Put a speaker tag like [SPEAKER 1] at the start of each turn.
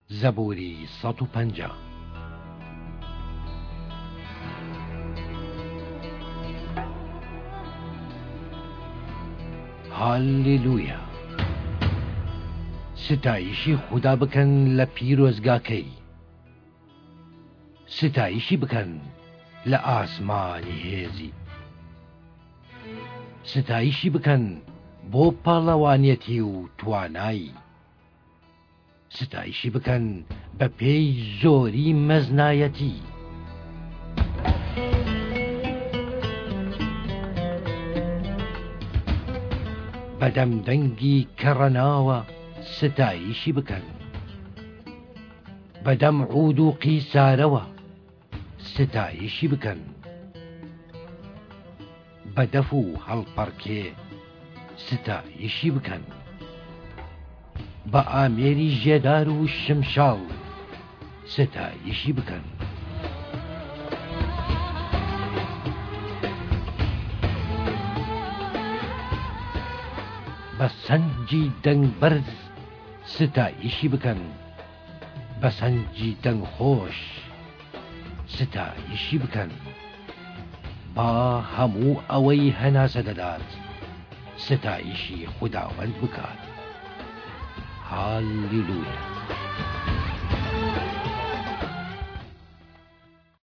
[SPEAKER 1] زەبووری 150. هاللویا. ستایشی خدا بکەن لە پیرۆزگاکەی، ستایشی بکەن لە ئاسمانی هێزی، ستایشی بکەن بۆ پاڵەوانیەتی و توانایی، ستایشی بکەن بە پێی زۆری مەزنایەتی. بەدەم دەنگی کەڕەناوە ستایشی بکەن، بەدەم عود و قیسارەوە ستایشی بکەن، بەدەف و هەڵپەڕکێ ستایشی بکەن، بە ئامێری ژێدار و شمشاڵ ستایشی بکەن. بە سەنجی دەنگ بەرز ستایشی بکەن، بە سەنجی دەنگ خۆش ستایشی بکەن، با هەموو ئەوەی هەناسە دەدات ستایشی خوداوەند بکات. هاللویا.